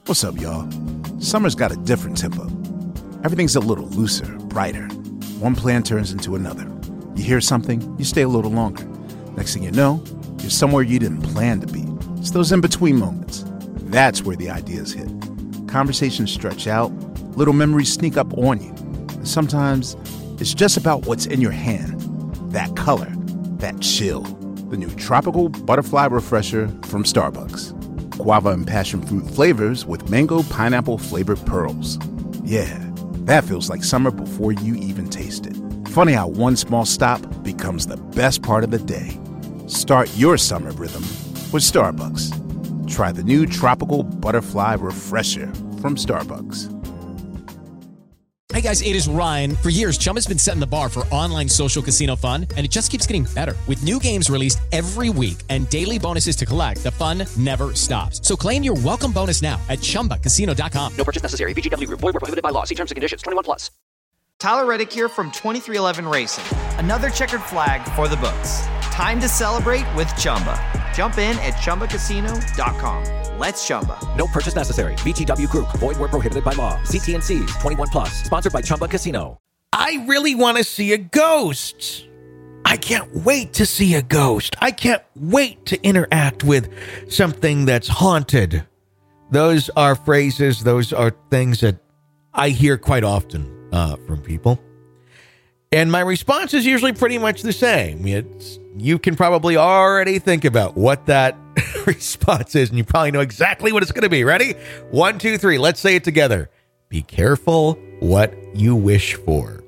What's up, y'all? Summer's got a different tempo. Everything's a little looser, brighter. One plan turns into another. You hear something, you stay a little longer. Next thing you know, you're somewhere you didn't plan to be. It's those in-between moments. That's where the ideas hit. Conversations stretch out, little memories sneak up on you. And sometimes it's just about what's in your hand. That color, that chill. The new Tropical Butterfly Refresher from Starbucks. Guava and passion fruit flavors with mango pineapple flavored pearls. Yeah, that feels like summer before you even taste it. Funny how one small stop becomes the best part of the day. Start your summer rhythm with Starbucks. Try the new Tropical Butterfly Refresher from Starbucks. Hey guys, it is Ryan. For years, Chumba's been setting the bar for online social casino fun, and it just keeps getting better. With new games released every week and daily bonuses to collect, the fun never stops. So claim your welcome bonus now at ChumbaCasino.com. No purchase necessary. VGW Group. Void where prohibited by law. See terms and conditions. 21+. Tyler Reddick here from 23XI Racing. Another checkered flag for the books. Time to celebrate with Chumba. Jump in at ChumbaCasino.com. Let's Chumba. No purchase necessary. VGW Group. Void where prohibited by law. See T&Cs. 21+. Sponsored by Chumba Casino. I really want to see a ghost. I can't wait to see a ghost. I can't wait to interact with something that's haunted. Those are phrases, those are things that I hear quite often from people. And my response is usually pretty much the same. You can probably already think about what that response is, and you probably know exactly what it's going to be. Ready? 1, 2, 3. Let's say it together. Be careful what you wish for.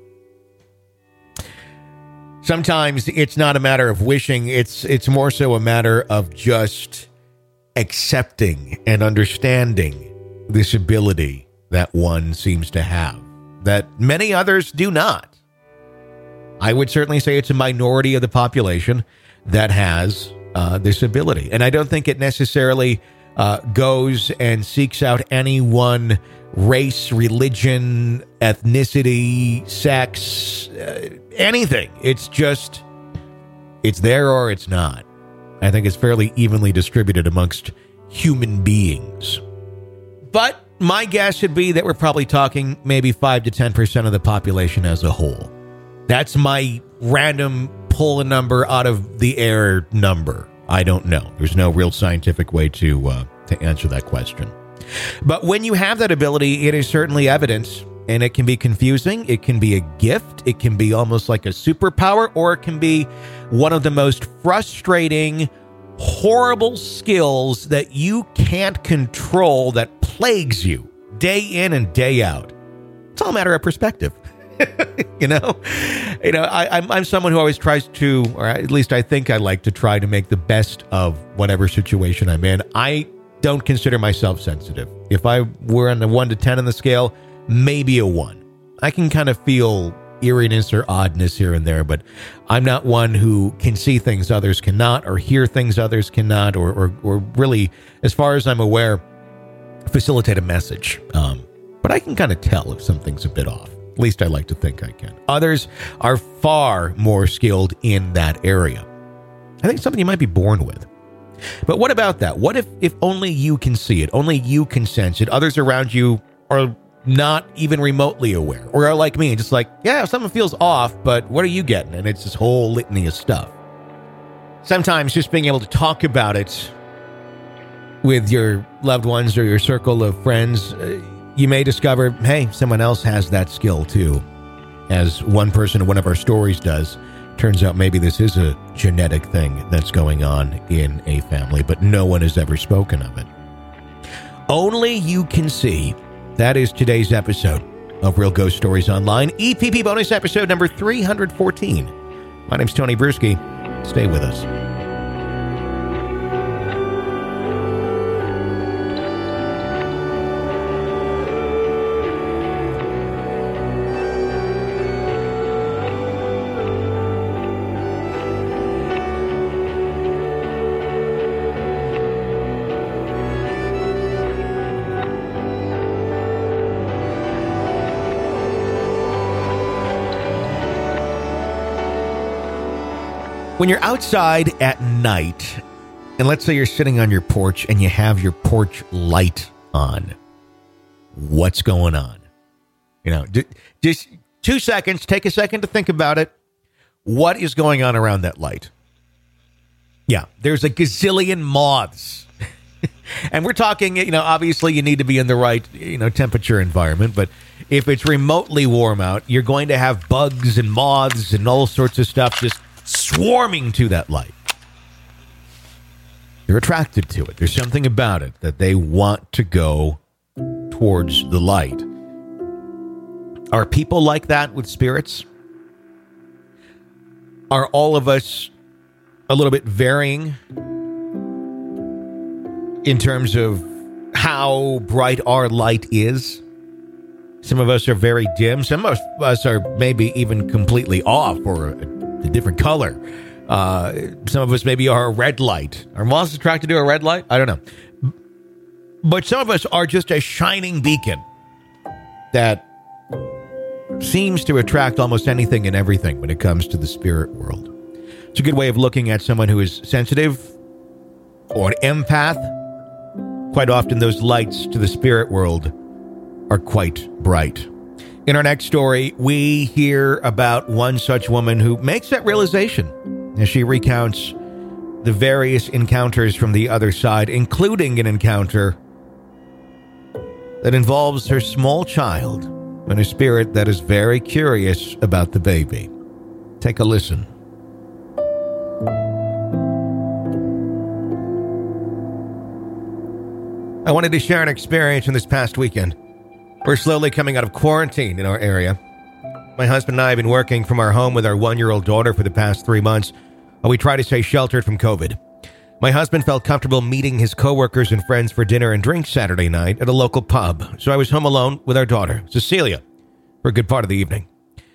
Sometimes it's not a matter of wishing. It's more so a matter of just accepting and understanding this ability that one seems to have, that many others do not. I would certainly say it's a minority of the population that has this ability. And I don't think it necessarily goes and seeks out any one race, religion, ethnicity, sex, anything. It's just, it's there or it's not. I think it's fairly evenly distributed amongst human beings. But my guess would be that we're probably talking maybe 5 to 10% of the population as a whole. That's my random pull a number out of the air number. I don't know. There's no real scientific way to answer that question. But when you have that ability, it is certainly evidence, and it can be confusing. It can be a gift. It can be almost like a superpower, or it can be one of the most frustrating, horrible skills that you can't control that plagues you day in and day out. It's all a matter of perspective. I'm someone who always tries to, or at least I think I like to try to make the best of whatever situation I'm in. I don't consider myself sensitive. If I were on the 1 to 10 on the scale, maybe a 1. I can kind of feel eeriness or oddness here and there, but I'm not one who can see things others cannot, or hear things others cannot, or really, as far as I'm aware, facilitate a message. But I can kind of tell if something's a bit off. At least I like to think I can. Others are far more skilled in that area. I think something you might be born with. But what about that? What if only you can see it, only you can sense it, others around you are not even remotely aware, or are like me, just like, yeah, something feels off, but what are you getting? And it's this whole litany of stuff. Sometimes just being able to talk about it with your loved ones or your circle of friends, you may discover, hey, someone else has that skill too. As one person in one of our stories does, turns out maybe this is a genetic thing that's going on in a family, but no one has ever spoken of it. Only you can see. That is today's episode of Real Ghost Stories Online, EPP bonus episode number 314. My name's Tony Bruschi. Stay with us. When you're outside at night, and let's say you're sitting on your porch and you have your porch light on, what's going on. Just 2 seconds, take a second to think about it. What is going on around that light? Yeah, there's a gazillion moths. And we're talking, obviously you need to be in the right, temperature environment. But if it's remotely warm out, you're going to have bugs and moths and all sorts of stuff just swarming to that light. They're attracted to it. There's something about it that they want to go towards the light. Are people like that with spirits? Are all of us a little bit varying in terms of how bright our light is? Some of us are very dim. Some of us are maybe even completely off or a different color. Some of us maybe are a red light. Are moths attracted to a red light? I don't know. But some of us are just a shining beacon that seems to attract almost anything and everything when it comes to the spirit world. It's a good way of looking at someone who is sensitive or an empath. Quite often those lights to the spirit world are quite bright. In our next story, we hear about one such woman who makes that realization as she recounts the various encounters from the other side, including an encounter that involves her small child and a spirit that is very curious about the baby. Take a listen. I wanted to share an experience from this past weekend. We're slowly coming out of quarantine in our area. My husband and I have been working from our home with our 1-year-old daughter for the past 3 months while we try to stay sheltered from COVID. My husband felt comfortable meeting his coworkers and friends for dinner and drinks Saturday night at a local pub, so I was home alone with our daughter, Cecilia, for a good part of the evening.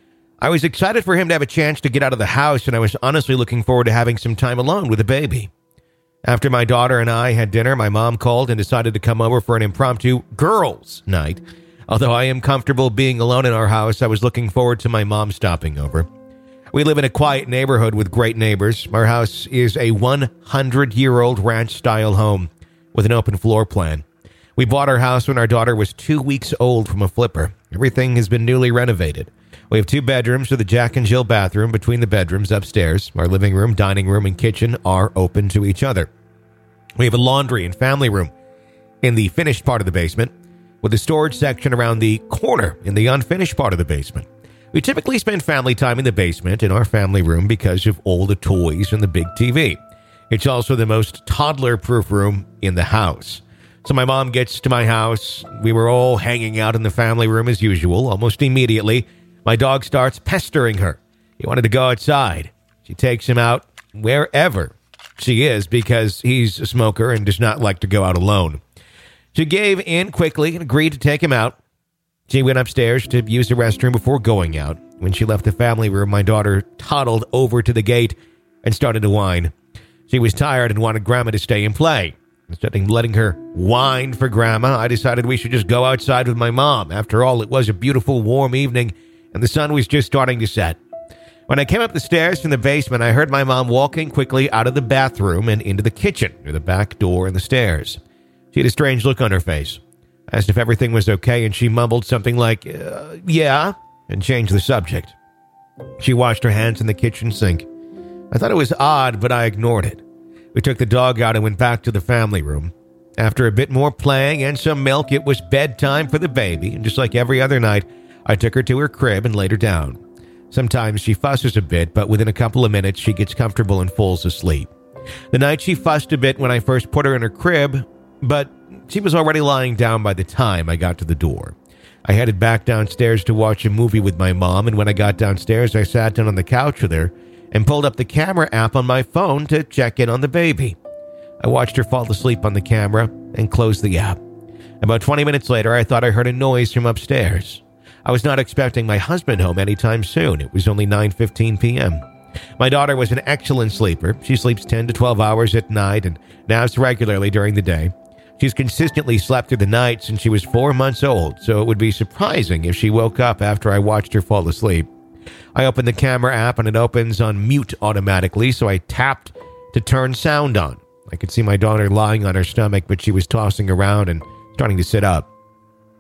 I was excited for him to have a chance to get out of the house, and I was honestly looking forward to having some time alone with the baby. After my daughter and I had dinner, my mom called and decided to come over for an impromptu girls' night. Although I am comfortable being alone in our house, I was looking forward to my mom stopping over. We live in a quiet neighborhood with great neighbors. Our house is a 100-year-old ranch-style home with an open floor plan. We bought our house when our daughter was 2 weeks old from a flipper. Everything has been newly renovated. We have 2 bedrooms with a Jack and Jill bathroom between the bedrooms upstairs. Our living room, dining room, and kitchen are open to each other. We have a laundry and family room in the finished part of the basement, with a storage section around the corner in the unfinished part of the basement. We typically spend family time in the basement in our family room because of all the toys and the big TV. It's also the most toddler-proof room in the house. So my mom gets to my house. We were all hanging out in the family room as usual. Almost immediately, my dog starts pestering her. He wanted to go outside. She takes him out wherever she is because he's a smoker and does not like to go out alone. She gave in quickly and agreed to take him out. She went upstairs to use the restroom before going out. When she left the family room, my daughter toddled over to the gate and started to whine. She was tired and wanted Grandma to stay and play. Instead of letting her whine for Grandma, I decided we should just go outside with my mom. After all, it was a beautiful, warm evening, and the sun was just starting to set. When I came up the stairs from the basement, I heard my mom walking quickly out of the bathroom and into the kitchen near the back door and the stairs. She had a strange look on her face. I asked if everything was okay, and she mumbled something like, yeah, and changed the subject. She washed her hands in the kitchen sink. I thought it was odd, but I ignored it. We took the dog out and went back to the family room. After a bit more playing and some milk, it was bedtime for the baby, and just like every other night, I took her to her crib and laid her down. Sometimes she fusses a bit, but within a couple of minutes, she gets comfortable and falls asleep. The night she fussed a bit when I first put her in her crib, but she was already lying down by the time I got to the door. I headed back downstairs to watch a movie with my mom, and when I got downstairs, I sat down on the couch with her and pulled up the camera app on my phone to check in on the baby. I watched her fall asleep on the camera and closed the app. About 20 minutes later, I thought I heard a noise from upstairs. I was not expecting my husband home anytime soon. It was only 9:15 p.m. My daughter was an excellent sleeper. She sleeps 10 to 12 hours at night and naps regularly during the day. She's consistently slept through the night since she was 4 months old, so it would be surprising if she woke up after I watched her fall asleep. I opened the camera app and it opens on mute automatically, so I tapped to turn sound on. I could see my daughter lying on her stomach, but she was tossing around and starting to sit up.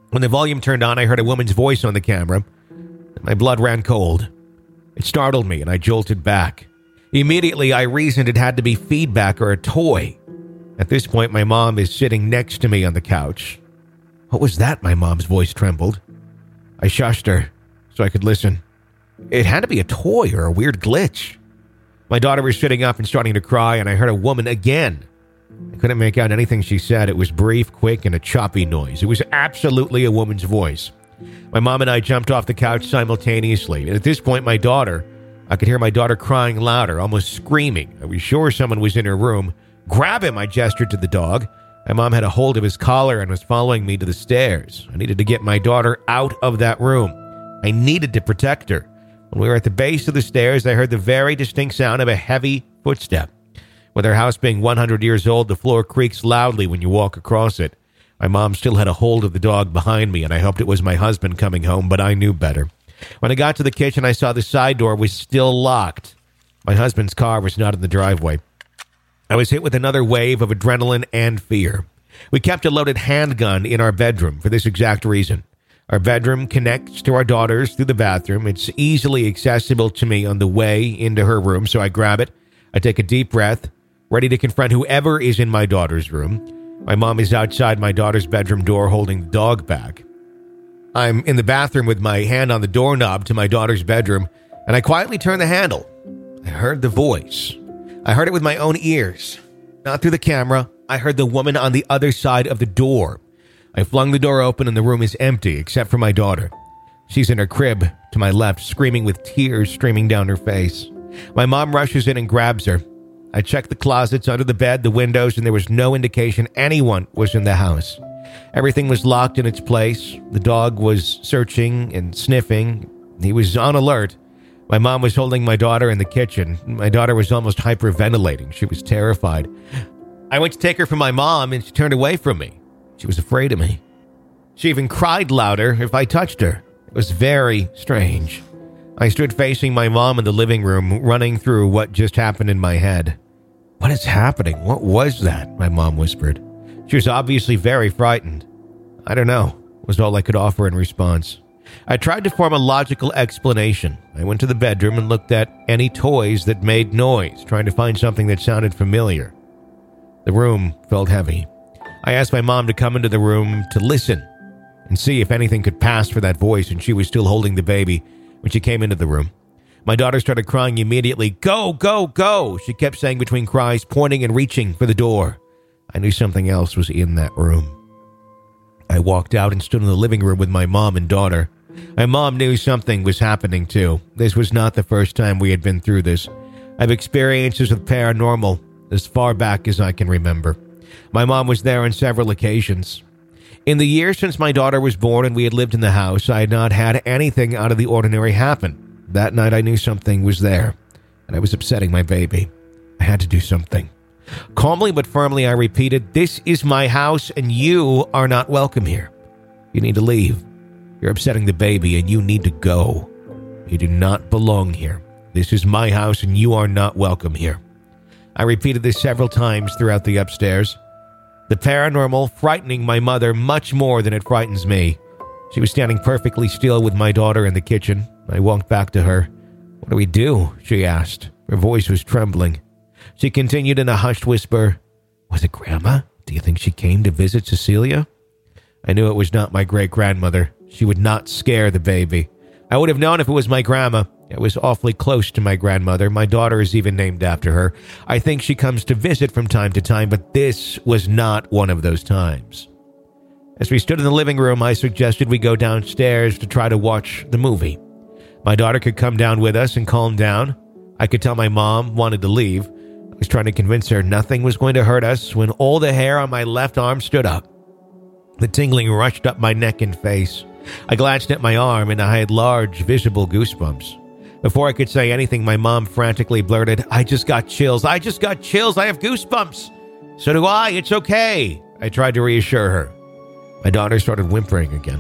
When the volume turned on, I heard a woman's voice on the camera. My blood ran cold. It startled me, and I jolted back. Immediately, I reasoned it had to be feedback or a toy. At this point, my mom is sitting next to me on the couch. What was that? My mom's voice trembled. I shushed her so I could listen. It had to be a toy or a weird glitch. My daughter was sitting up and starting to cry, and I heard a woman again. I couldn't make out anything she said. It was brief, quick, and a choppy noise. It was absolutely a woman's voice. My mom and I jumped off the couch simultaneously, and at this point, I could hear my daughter crying louder, almost screaming. I was sure someone was in her room. Grab him, I gestured to the dog. My mom had a hold of his collar and was following me to the stairs. I needed to get my daughter out of that room. I needed to protect her. When we were at the base of the stairs, I heard the very distinct sound of a heavy footstep. With our house being 100 years old, the floor creaks loudly when you walk across it. My mom still had a hold of the dog behind me, and I hoped it was my husband coming home, but I knew better. When I got to the kitchen, I saw the side door was still locked. My husband's car was not in the driveway. I was hit with another wave of adrenaline and fear. We kept a loaded handgun in our bedroom for this exact reason. Our bedroom connects to our daughter's through the bathroom. It's easily accessible to me on the way into her room, so I grab it. I take a deep breath, ready to confront whoever is in my daughter's room. My mom is outside my daughter's bedroom door holding the dog bag. I'm in the bathroom with my hand on the doorknob to my daughter's bedroom, and I quietly turn the handle. I heard the voice. I heard it with my own ears. Not through the camera. I heard the woman on the other side of the door. I flung the door open and the room is empty except for my daughter. She's in her crib to my left, screaming with tears streaming down her face. My mom rushes in and grabs her. I checked the closets, under the bed, the windows, and there was no indication anyone was in the house. Everything was locked in its place. The dog was searching and sniffing. He was on alert. My mom was holding my daughter in the kitchen. My daughter was almost hyperventilating. She was terrified. I went to take her from my mom, and she turned away from me. She was afraid of me. She even cried louder if I touched her. It was very strange. I stood facing my mom in the living room, running through what just happened in my head. What is happening? What was that? My mom whispered. She was obviously very frightened. I don't know, was all I could offer in response. I tried to form a logical explanation. I went to the bedroom and looked at any toys that made noise, trying to find something that sounded familiar. The room felt heavy. I asked my mom to come into the room to listen and see if anything could pass for that voice, and she was still holding the baby when she came into the room. My daughter started crying immediately. Go, go, go, she kept saying between cries, pointing and reaching for the door. I knew something else was in that room. I walked out and stood in the living room with my mom and daughter. My mom knew something was happening too. This was not the first time we had been through this. I've experiences with paranormal as far back as I can remember. My mom was there on several occasions. In the years since my daughter was born and we had lived in the house, I had not had anything out of the ordinary happen. That night I knew something was there, and I was upsetting my baby. I had to do something. Calmly but firmly I repeated, "This is my house and you are not welcome here. You need to leave. You're upsetting the baby and you need to go. You do not belong here. This is my house and you are not welcome here." I repeated this several times throughout the upstairs. The paranormal frightening my mother much more than it frightens me. She was standing perfectly still with my daughter in the kitchen. I walked back to her. "What do we do?" she asked. Her voice was trembling. She continued in a hushed whisper, "Was it Grandma? Do you think she came to visit Cecilia?" I knew it was not my great-grandmother. She would not scare the baby. I would have known if it was my grandma. It was awfully close to my grandmother. My daughter is even named after her. I think she comes to visit from time to time, but this was not one of those times. As we stood in the living room, I suggested we go downstairs to try to watch the movie. My daughter could come down with us and calm down. I could tell my mom wanted to leave. I was trying to convince her nothing was going to hurt us when all the hair on my left arm stood up. The tingling rushed up my neck and face. I glanced at my arm and I had large, visible goosebumps. Before I could say anything, my mom frantically blurted, "I just got chills. I just got chills. I have goosebumps." "So do I. It's okay." I tried to reassure her. My daughter started whimpering again.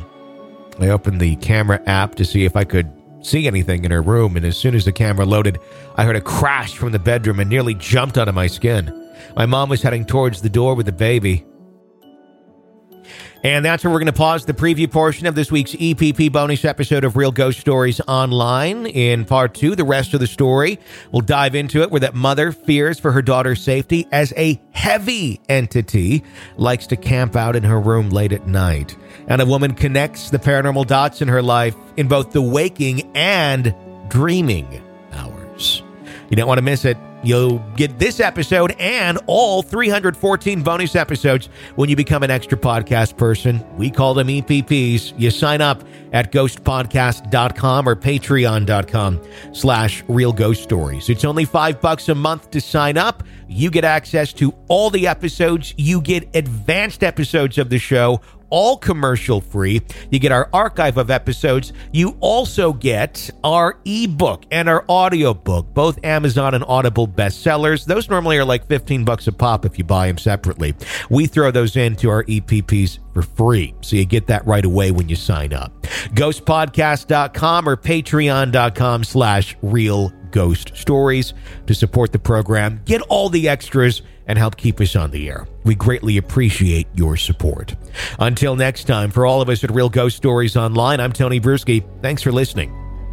I opened the camera app to see if I could see anything in her room, and as soon as the camera loaded, I heard a crash from the bedroom and nearly jumped out of my skin. My mom was heading towards the door with the baby. And that's where we're going to pause the preview portion of this week's EPP bonus episode of Real Ghost Stories Online. In part 2, the rest of the story, we'll dive into it where that mother fears for her daughter's safety as a heavy entity likes to camp out in her room late at night. And a woman connects the paranormal dots in her life in both the waking and dreaming hours. You don't want to miss it. You'll get this episode and all 314 bonus episodes when you become an extra podcast person. We call them EPPs. You sign up at ghostpodcast.com or patreon.com/Real Ghost Stories. It's only $5 a month to sign up. You get access to all the episodes. You get advanced episodes of the show, all commercial free. You get our archive of episodes. You also get our ebook and our audiobook, both Amazon and Audible bestsellers. Those normally are like $15 a pop if you buy them separately. We throw those into our EPPs for free, so you get that right away when you sign up. Ghostpodcast.com or patreon.com/Real Ghost Stories to support the program, get all the extras, and help keep us on the air. We greatly appreciate your support. Until next time, for all of us at Real Ghost Stories Online, I'm Tony Bruschi. Thanks for listening.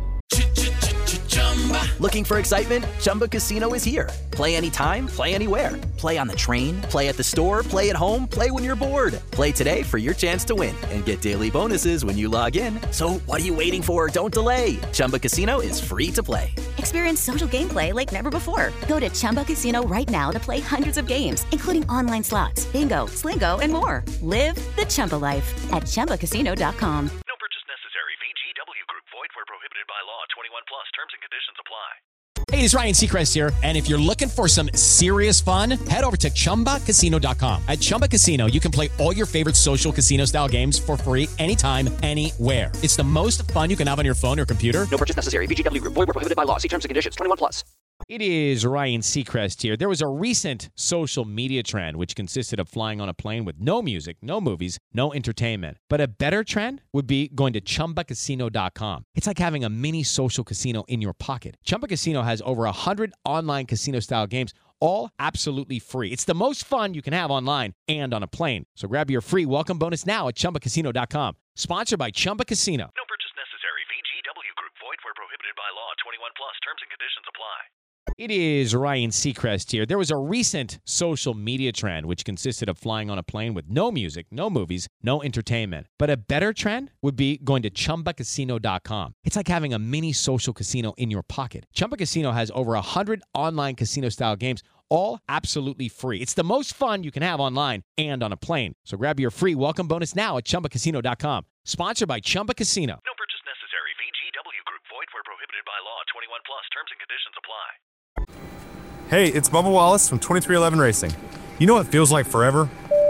Looking for excitement? Chumba Casino is here. Play anytime, play anywhere. Play on the train, play at the store, play at home, play when you're bored. Play today for your chance to win and get daily bonuses when you log in. So what are you waiting for? Don't delay. Chumba Casino is free to play. Experience social gameplay like never before. Go to Chumba Casino right now to play hundreds of games, including online slots, bingo, Slingo, and more. Live the Chumba life at ChumbaCasino.com. No purchase necessary. VGW Group. Void where prohibited by law. 21 plus. Terms and conditions apply. Hey, it's Ryan Seacrest here. And if you're looking for some serious fun, head over to ChumbaCasino.com. At Chumba Casino, you can play all your favorite social casino-style games for free anytime, anywhere. It's the most fun you can have on your phone or computer. No purchase necessary. VGW Group. Void where prohibited by law. See terms and conditions. 21 plus. It is Ryan Seacrest here. There was a recent social media trend which consisted of flying on a plane with no music, no movies, no entertainment. But a better trend would be going to ChumbaCasino.com. It's like having a mini social casino in your pocket. Chumba Casino has over 100 online casino-style games, all absolutely free. It's the most fun you can have online and on a plane. So grab your free welcome bonus now at ChumbaCasino.com. Sponsored by Chumba Casino. No purchase necessary. VGW Group. Void where prohibited by law. 21 plus. Terms and conditions apply. It is Ryan Seacrest here. There was a recent social media trend which consisted of flying on a plane with no music, no movies, no entertainment. But a better trend would be going to ChumbaCasino.com. It's like having a mini social casino in your pocket. Chumba Casino has over 100 online casino-style games, all absolutely free. It's the most fun you can have online and on a plane. So grab your free welcome bonus now at ChumbaCasino.com. Sponsored by Chumba Casino. No purchase necessary. VGW Group. Void where prohibited by law. 21 plus. Terms and conditions apply. Hey, it's Bubba Wallace from 2311 Racing. You know what feels like forever?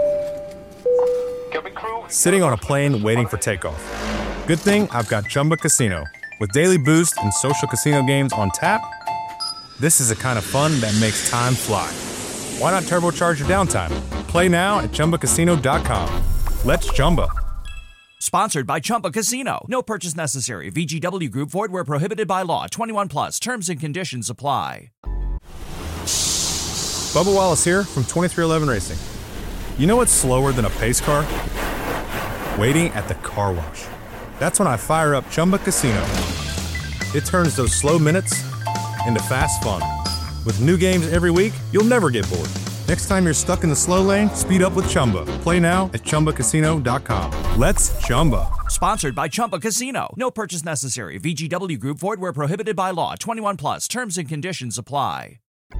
Sitting on a plane waiting for takeoff. Good thing I've got Chumba Casino. With daily boost and social casino games on tap, this is the kind of fun that makes time fly. Why not turbocharge your downtime? Play now at ChumbaCasino.com. Let's Chumba. Sponsored by Chumba Casino. No purchase necessary. VGW Group. Void where prohibited by law. 21 plus. Terms and conditions apply. Bubba Wallace here from 2311 Racing. You know what's slower than a pace car? Waiting at the car wash. That's when I fire up Chumba Casino. It turns those slow minutes into fast fun. With new games every week, you'll never get bored. Next time you're stuck in the slow lane, speed up with Chumba. Play now at ChumbaCasino.com. Let's Chumba. Sponsored by Chumba Casino. No purchase necessary. VGW Group. Void where prohibited by law. 21 plus. Terms and conditions apply.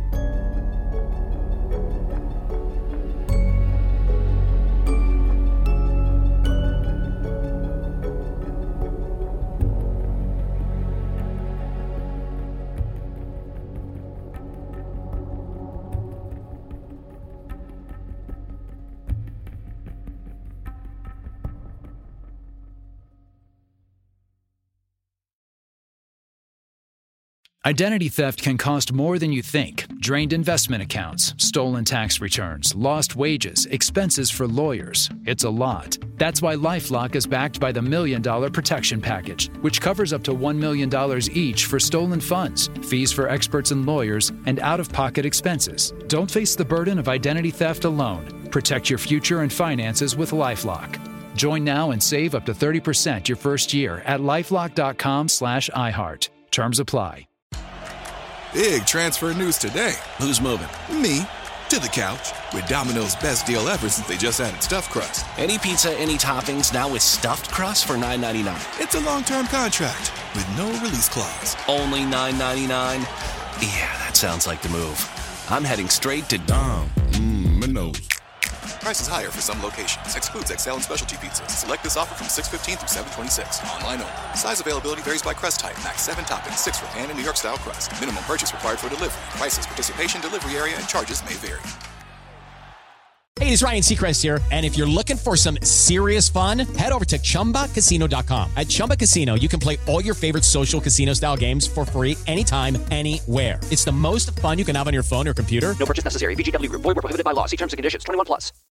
Identity theft can cost more than you think. Drained investment accounts, stolen tax returns, lost wages, expenses for lawyers. It's a lot. That's why LifeLock is backed by the $1 Million Protection Package, which covers up to $1 million each for stolen funds, fees for experts and lawyers, and out-of-pocket expenses. Don't face the burden of identity theft alone. Protect your future and finances with LifeLock. Join now and save up to 30% your first year at LifeLock.com/iHeart. Terms apply. Big transfer news today. Who's moving? Me. To the couch. With Domino's best deal ever since they just added stuffed crust. Any pizza, any toppings, now with stuffed crust for $9.99. It's a long-term contract with no release clause. Only $9.99? Yeah, that sounds like the move. I'm heading straight to Domino's. Prices higher for some locations. Excludes XL and specialty pizzas. Select this offer from 6/15 through 7/26. Online only. Size availability varies by crust type. Max 7 toppings, 6 for pan and New York style crust. Minimum purchase required for delivery. Prices, participation, delivery area, and charges may vary. Hey, it's Ryan Seacrest here. And if you're looking for some serious fun, head over to ChumbaCasino.com. At Chumba Casino, you can play all your favorite social casino-style games for free anytime, anywhere. It's the most fun you can have on your phone or computer. No purchase necessary. VGW Group. Void where prohibited by law. See terms and conditions. 21 plus.